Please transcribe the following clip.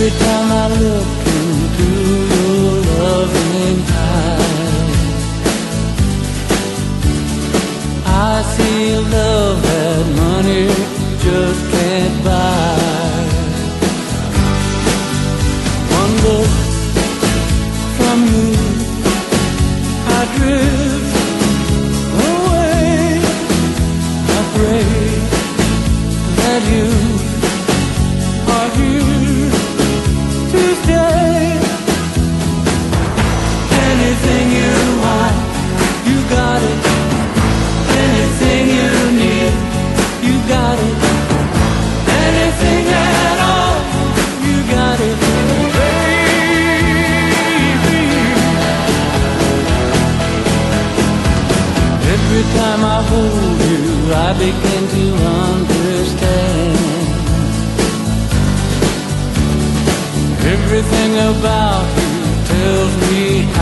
Every time I look into your loving eyes, I see a love that money just can't buy. One look from you, I drift away. I pray that you are here to stay. Anything you want, you got it. Anything you need, you got it. Anything at all, you got it, baby. Every time I hold you, I begin to understand. Everything about you tells me